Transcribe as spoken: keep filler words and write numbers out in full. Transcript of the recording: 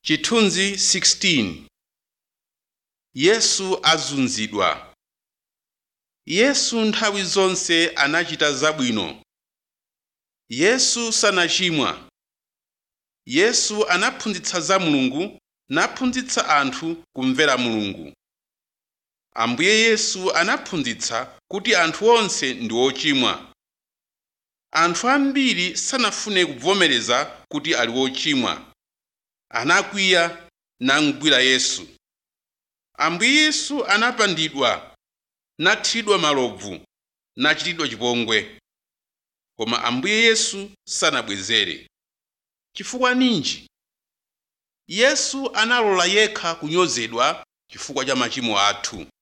Chithunzi sixteen. Yesu azunzidwa. Yesu nthawi zonse anachita zabwino. Yesu sanachimwa. Yesu anaphunzitsa za Mulungu naphunzitsa anthu kumvera Mulungu. Ambuye Yesu anaphunzitsa kuti anthu onse ndi ochimwa. Anthu ambiri sanafune kuvomereza kuti ali ochimwa. Anakwiya namugwira Yesu. Ambuye Yesu anapandidwa, nathidwa malovu, nachitidwa chipongwe. Koma Ambuye Yesu sanabwezere. Chifukwa ninji? Yesu analola yekha kunyozedwa chifukwa cha machimo athu.